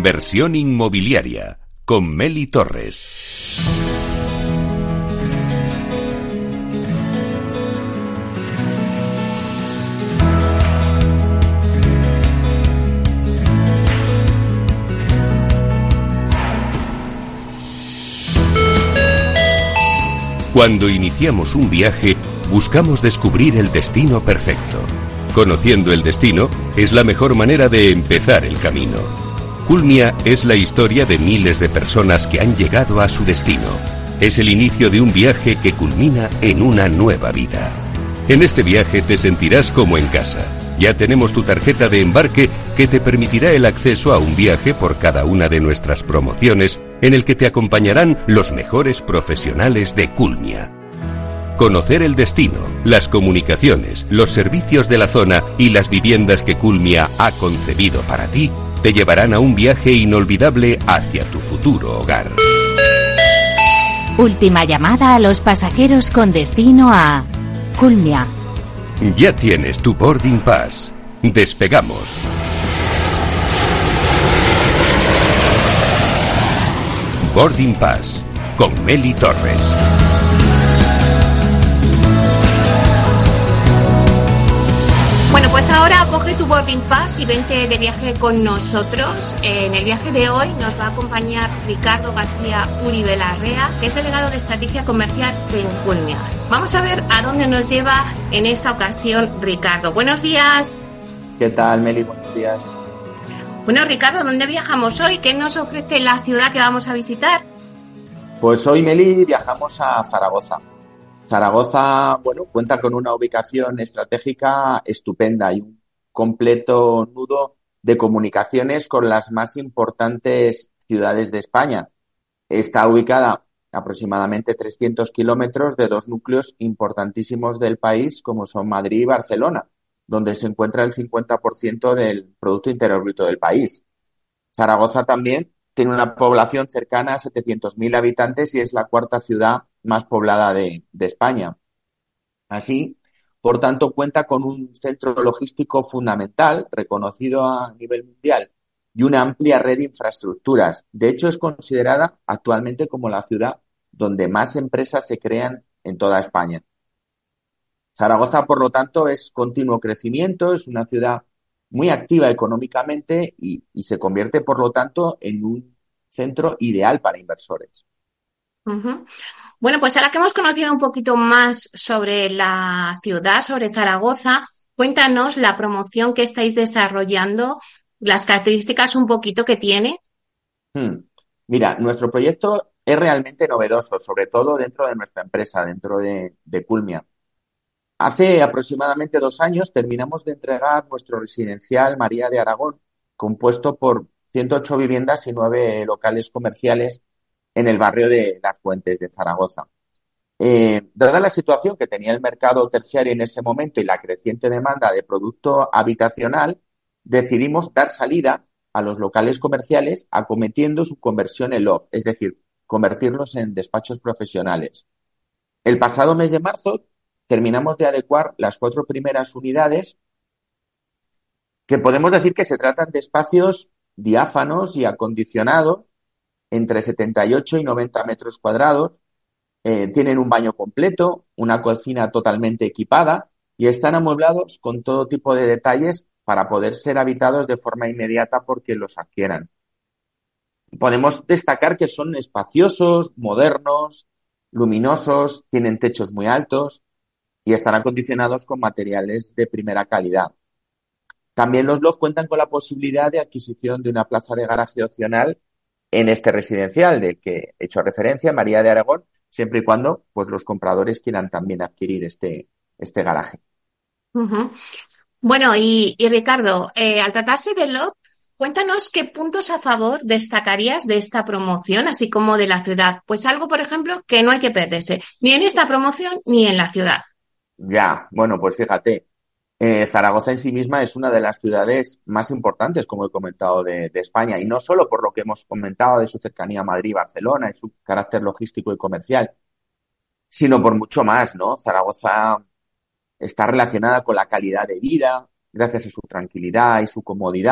Inversión inmobiliaria con Meli Torres. Cuando iniciamos un viaje, buscamos descubrir el destino perfecto. Conociendo el destino es la mejor manera de empezar el camino. Culmia es la historia de miles de personas que han llegado a su destino. Es el inicio de un viaje que culmina en una nueva vida. En este viaje te sentirás como en casa. Ya tenemos tu tarjeta de embarque que te permitirá el acceso a un viaje por cada una de nuestras promociones, en el que te acompañarán los mejores profesionales de Culmia. Conocer el destino, las comunicaciones, los servicios de la zona y las viviendas que Culmia ha concebido para ti te llevarán a un viaje inolvidable hacia tu futuro hogar. Última llamada a los pasajeros con destino a Culmia. Ya tienes tu boarding pass. Despegamos. Boarding Pass con Meli Torres. Bueno, pues ahora coge tu boarding pass y vente de viaje con nosotros. En el viaje de hoy nos va a acompañar Ricardo García Uribe Larrea, que es delegado de estrategia comercial en Culmia. Vamos a ver a dónde nos lleva en esta ocasión Ricardo. Buenos días. ¿Qué tal, Meli? Buenos días. Bueno, Ricardo, ¿dónde viajamos hoy? ¿Qué nos ofrece la ciudad que vamos a visitar? Pues hoy, Meli, viajamos a Zaragoza. Zaragoza, bueno, cuenta con una ubicación estratégica estupenda y un completo nudo de comunicaciones con las más importantes ciudades de España. Está ubicada a aproximadamente 300 kilómetros de dos núcleos importantísimos del país, como son Madrid y Barcelona, donde se encuentra el 50% del Producto Interior Bruto del país. Zaragoza también tiene una población cercana a 700.000 habitantes y es la cuarta ciudad más poblada de España. Así, por tanto, cuenta con un centro logístico fundamental, reconocido a nivel mundial, y una amplia red de infraestructuras. De hecho, es considerada actualmente como la ciudad donde más empresas se crean en toda España. Zaragoza, por lo tanto, es continuo crecimiento, es una ciudad muy activa económicamente y se convierte, por lo tanto, en un centro ideal para inversores. Uh-huh. Bueno, pues ahora que hemos conocido un poquito más sobre la ciudad, sobre Zaragoza, cuéntanos la promoción que estáis desarrollando, las características un poquito que tiene. Mira, nuestro proyecto es realmente novedoso, sobre todo dentro de nuestra empresa, dentro de Culmia. Hace aproximadamente 2 años terminamos de entregar nuestro residencial María de Aragón, compuesto por 108 viviendas y 9 locales comerciales en el barrio de Las Fuentes de Zaragoza. Dada la situación que tenía el mercado terciario en ese momento y la creciente demanda de producto habitacional, decidimos dar salida a los locales comerciales acometiendo su conversión en loft, es decir, convertirlos en despachos profesionales. El pasado mes de marzo terminamos de adecuar las 4 primeras unidades, que podemos decir que se tratan de espacios diáfanos y acondicionados entre 78 y 90 metros cuadrados. Tienen un baño completo, una cocina totalmente equipada y están amueblados con todo tipo de detalles para poder ser habitados de forma inmediata por quien los adquieran. Podemos destacar que son espaciosos, modernos, luminosos, tienen techos muy altos y están acondicionados con materiales de primera calidad. También los loft cuentan con la posibilidad de adquisición de una plaza de garaje opcional en este residencial, del que he hecho referencia, María de Aragón, siempre y cuando pues los compradores quieran también adquirir este garaje. Uh-huh. Bueno, y Ricardo, al tratarse de loft, cuéntanos qué puntos a favor destacarías de esta promoción, así como de la ciudad. Pues algo, por ejemplo, que no hay que perderse, ni en esta promoción ni en la ciudad. Ya, bueno, pues fíjate, Zaragoza en sí misma es una de las ciudades más importantes, como he comentado, de España, y no solo por lo que hemos comentado de su cercanía a Madrid y Barcelona y su carácter logístico y comercial, sino por mucho más, ¿no? Zaragoza está relacionada con la calidad de vida, gracias a su tranquilidad y su comodidad.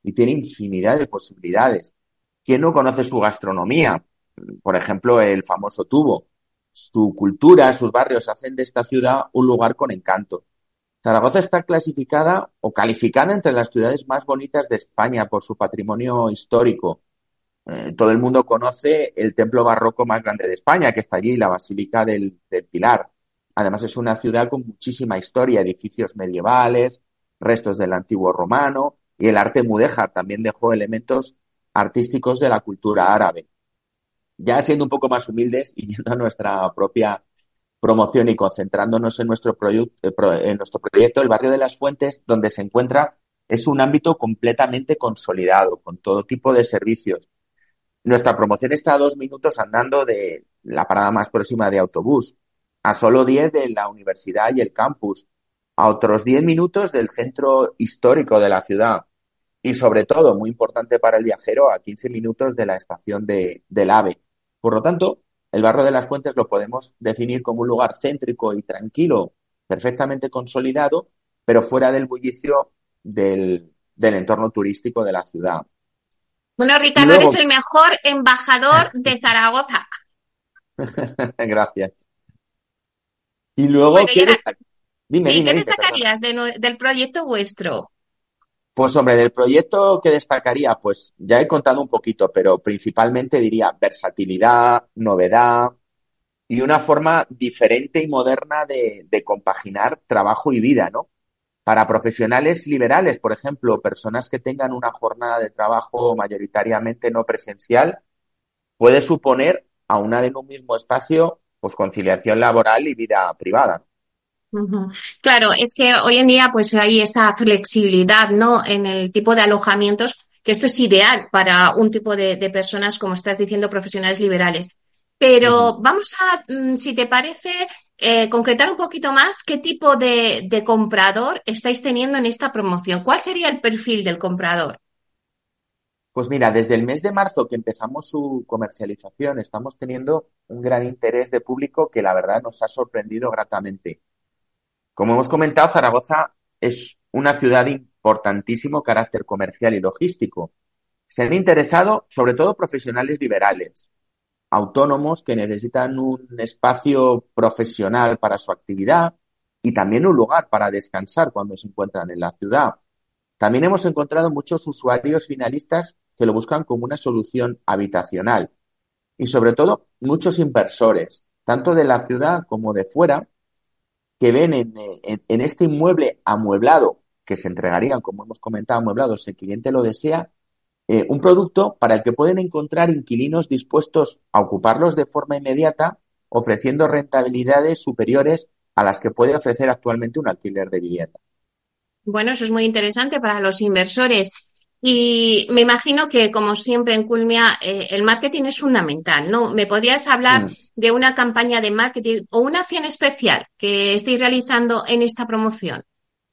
y tiene infinidad de posibilidades. ¿Quién no conoce su gastronomía? Por ejemplo, el famoso tubo. Su cultura, sus barrios hacen de esta ciudad un lugar con encanto. Zaragoza está clasificada o calificada entre las ciudades más bonitas de España por su patrimonio histórico. Todo el mundo conoce el templo barroco más grande de España, que está allí, la Basílica del Pilar. Además, es una ciudad con muchísima historia, edificios medievales, restos del antiguo romano, y el arte mudéjar también dejó elementos artísticos de la cultura árabe. Ya siendo un poco más humildes y yendo a nuestra propia promoción y concentrándonos en en nuestro proyecto, el barrio de Las Fuentes, donde se encuentra, es un ámbito completamente consolidado, con todo tipo de servicios. Nuestra promoción está a 2 minutos andando de la parada más próxima de autobús, a solo 10 de la universidad y el campus, a otros 10 minutos del centro histórico de la ciudad y, sobre todo, muy importante para el viajero, a 15 minutos de la estación del AVE. Por lo tanto, el barrio de Las Fuentes lo podemos definir como un lugar céntrico y tranquilo, perfectamente consolidado, pero fuera del bullicio del entorno turístico de la ciudad. Bueno, Y Ricardo, eres luego, el mejor embajador de Zaragoza. gracias. Y luego, Bueno, y ¿qué ahora, destaca? Dime, sí, dime, ¿qué dime, perdona. destacarías del proyecto vuestro? Pues hombre, del proyecto que destacaría, pues ya he contado un poquito, pero principalmente diría versatilidad, novedad y una forma diferente y moderna de compaginar trabajo y vida, ¿no? Para profesionales liberales, por ejemplo, personas que tengan una jornada de trabajo mayoritariamente no presencial, puede suponer aunar en un mismo espacio, pues conciliación laboral y vida privada. Ujú. Claro, es que hoy en día pues hay esa flexibilidad, ¿no? En el tipo de alojamientos, que esto es ideal para un tipo de personas, como estás diciendo, profesionales liberales. Ujú. Pero vamos a, si te parece, concretar un poquito más qué tipo de comprador estáis teniendo en esta promoción. ¿Cuál sería el perfil del comprador? Pues mira, desde el mes de marzo que empezamos su comercialización, estamos teniendo un gran interés de público que la verdad nos ha sorprendido gratamente. Como hemos comentado, Zaragoza es una ciudad de importantísimo carácter comercial y logístico. Se han interesado sobre todo profesionales liberales, autónomos que necesitan un espacio profesional para su actividad y también un lugar para descansar cuando se encuentran en la ciudad. También hemos encontrado muchos usuarios finalistas que lo buscan como una solución habitacional y sobre todo muchos inversores, tanto de la ciudad como de fuera, que ven en este inmueble amueblado, que se entregarían, como hemos comentado, amueblados, si el cliente lo desea, un producto para el que pueden encontrar inquilinos dispuestos a ocuparlos de forma inmediata, ofreciendo rentabilidades superiores a las que puede ofrecer actualmente un alquiler de vivienda. Bueno, eso es muy interesante para los inversores. Y me imagino que, como siempre en Culmia, el marketing es fundamental, ¿no? ¿Me podrías hablar Mm. de una campaña de marketing o una acción especial que estéis realizando en esta promoción?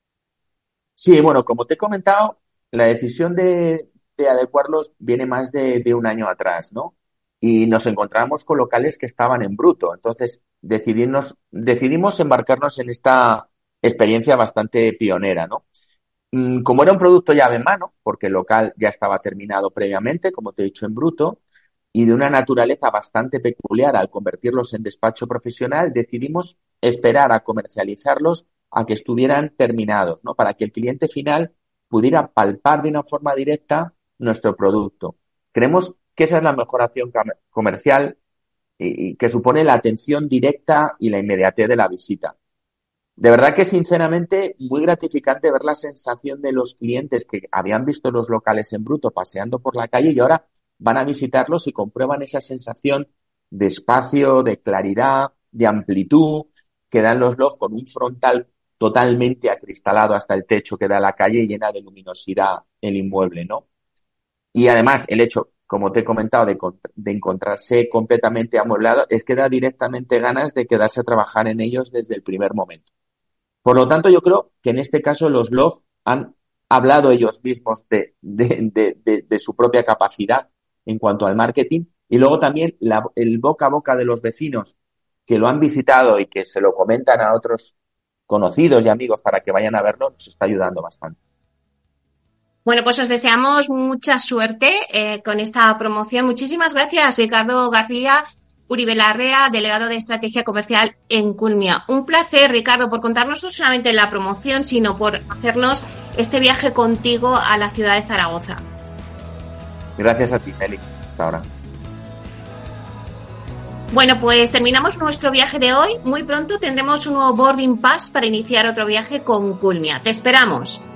Sí, bueno, como te he comentado, la decisión de adecuarlos viene más de un año atrás, ¿no? Y nos encontramos con locales que estaban en bruto. Entonces, decidimos embarcarnos en esta experiencia bastante pionera, ¿no? Como era un producto llave en mano, porque el local ya estaba terminado previamente, como te he dicho, en bruto, y de una naturaleza bastante peculiar al convertirlos en despacho profesional, decidimos esperar a comercializarlos a que estuvieran terminados, ¿no? Para que el cliente final pudiera palpar de una forma directa nuestro producto. Creemos que esa es la mejor acción comercial y que supone la atención directa y la inmediatez de la visita. De verdad que sinceramente muy gratificante ver la sensación de los clientes que habían visto los locales en bruto paseando por la calle y ahora van a visitarlos y comprueban esa sensación de espacio, de claridad, de amplitud que dan los lofts con un frontal totalmente acristalado hasta el techo que da a la calle y llena de luminosidad el inmueble, ¿no? Y además el hecho, como te he comentado, de encontrarse completamente amueblado es que da directamente ganas de quedarse a trabajar en ellos desde el primer momento. Por lo tanto, yo creo que en este caso los Love han hablado ellos mismos de su propia capacidad en cuanto al marketing y luego también el boca a boca de los vecinos que lo han visitado y que se lo comentan a otros conocidos y amigos para que vayan a verlo, nos está ayudando bastante. Bueno, pues os deseamos mucha suerte con esta promoción. Muchísimas gracias, Ricardo García Uribe Larrea, delegado de Estrategia Comercial en Culmia. Un placer, Ricardo, por contarnos no solamente la promoción, sino por hacernos este viaje contigo a la ciudad de Zaragoza. Gracias a ti, Meli. Hasta ahora. Bueno, pues terminamos nuestro viaje de hoy. Muy pronto tendremos un nuevo boarding pass para iniciar otro viaje con Culmia. Te esperamos.